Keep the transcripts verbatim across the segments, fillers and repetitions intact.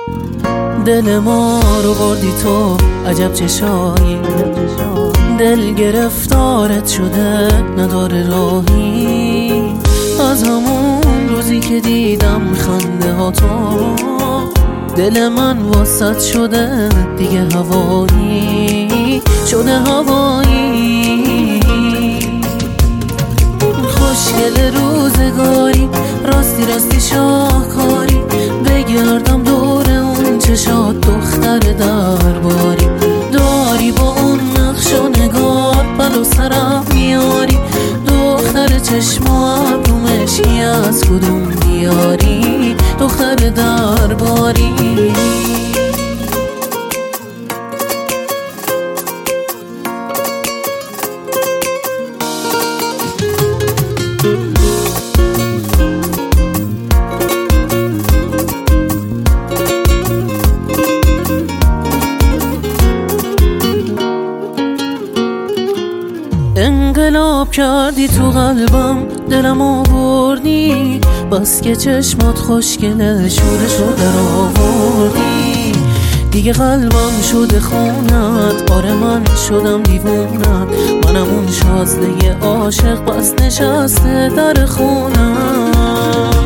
دل ما رو بردی تو، عجب چشایی، دل گرفتارت شده نداره راهی. از همون روزی که دیدم خنده ها تو، دل من واسط شده دیگه هوایی، شده هوایی. خوشگل روزگاری، راستی راستی شاهکاری، بگردم دور اون چشات دختر درباری. داری با اون نقش و نگار بلا سرم میاری، دختر چشم و ابرو مشکی از کدوم بیاری، دختر درباری. انقلاب کردی تو قلبم، دلم آوردی، بس که چشمات خوشگله شورشو در آوردی. دیگه قلبم شده خونت، آره من شدم دیوونت، منم اون شازده عاشق بس نشسته در خونم.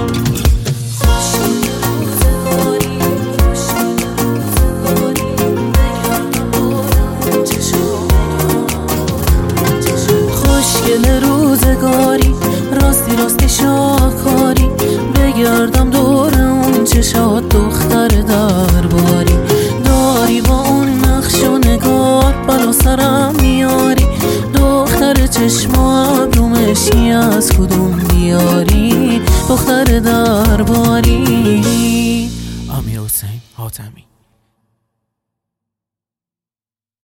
خوشگل روزگاری، راستی راستی شاهکاری، بگردم دور اون چشات دختر درباری. داری با اون نقش و نگار بلا سرم میاری، دختر چشم و ابرو مشکی از کدوم بیاری، دختر درباری. امیر حسین حاتمی.